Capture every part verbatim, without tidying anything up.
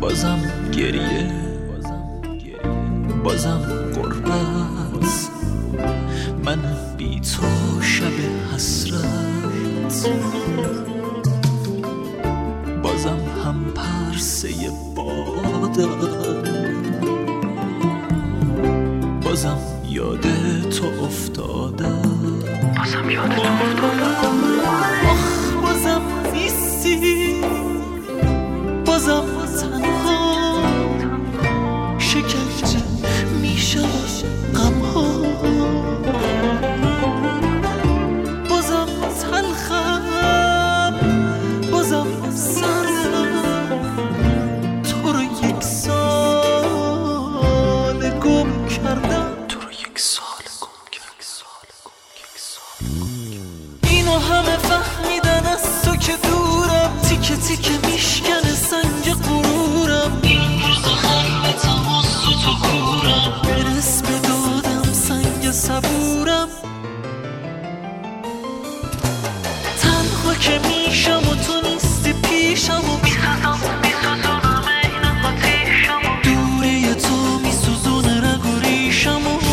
بازم گریه، بازم غربت، من بی تو شب حسرت، بازم هم پرسه بادم، بازم یاد تو افتادم، بازم یاد تو افتادم. آخ بازم نیستی، بازم تنها، شکنجه میشم غمها، بازم تلخم، بازم سردم، تو رو یک سال گم کردم، تو رو یک سال گم کردم. اینو همه فهمیدن از تو که دورم، تیکه تیکه میشکنه سنگ غرورم، این روزا خلوتم از تو تو کورم، برس به دادم سنگ صبورم، تنها که میشم و تو نیستی پیشم و میسوزم میسوزونم این آتیشم و دوری تو میسوزونه رگ و ریشم و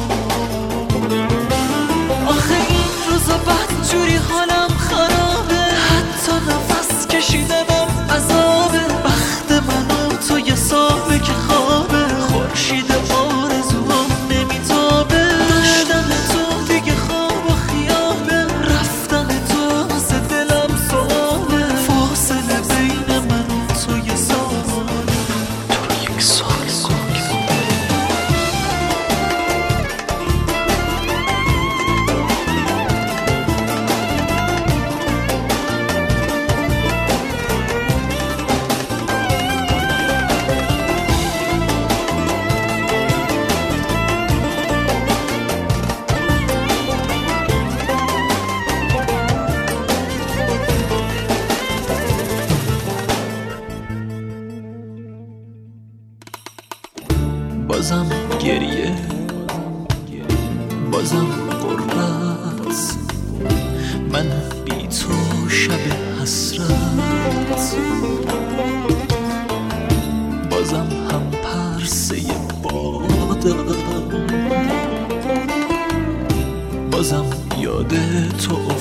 آخه این روزا بدجوری حالم خرابه، حتی نفس کشیدنم عذابه، بخت من و تو یه صاحبه که خوابه، خورشید آرزوام نمیتابه، داشتن تو دیگه خواب و خیابه، رفتن تو واسه دلم سوابه، فاصله بین من و تو یه ساله، تو رو یک سال گم کردم. بازم گریه، بازم غربت، من بی تو شب حسرت، بازم هم پرسه بادم، بازم یاد تو